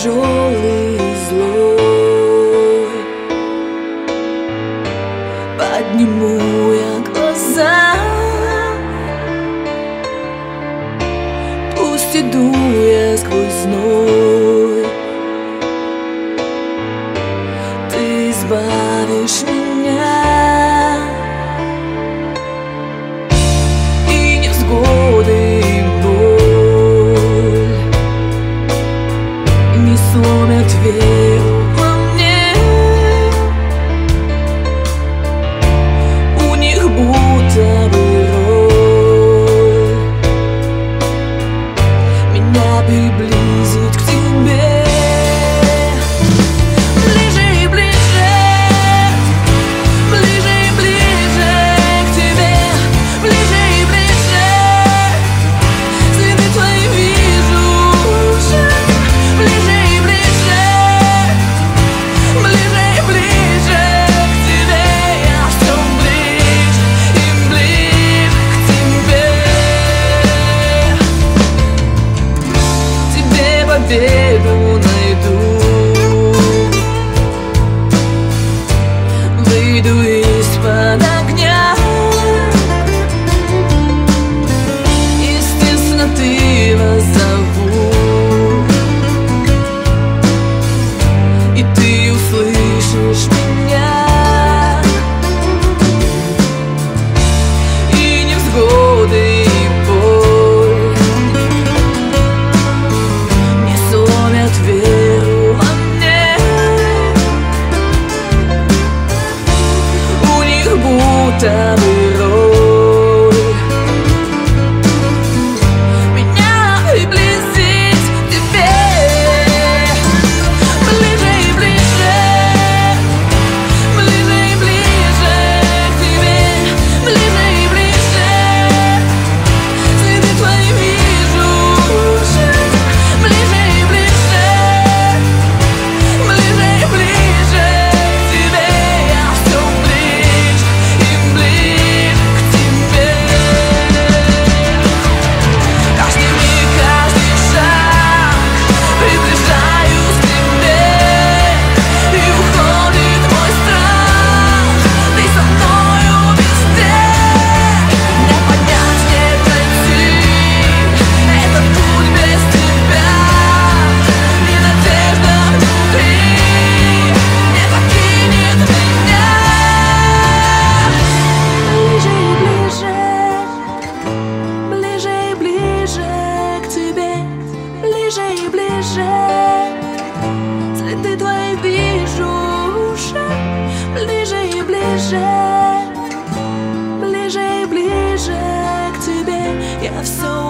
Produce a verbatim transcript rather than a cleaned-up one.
тяжелый и злой. Подниму я глаза, пусть иду я сквозь зной, ты избавишь меня. И невзгоды, и боль не сломят веру во мне. У них будто бы роль меня приблизить к тебе. Победу найду, выйду из-под огня. Из тесноты позову, и ты услышишь меня. И невзгоды, и боль веру во мне. У них будто бы роль меня приблизить к тебе. Ближе и ближе, ближе и ближе к тебе. Ближе и ближе, следы твои вижу уже. Ближе и ближе, следы твои вижу уже. Ближе и ближе, ближе и ближе к тебе. Я все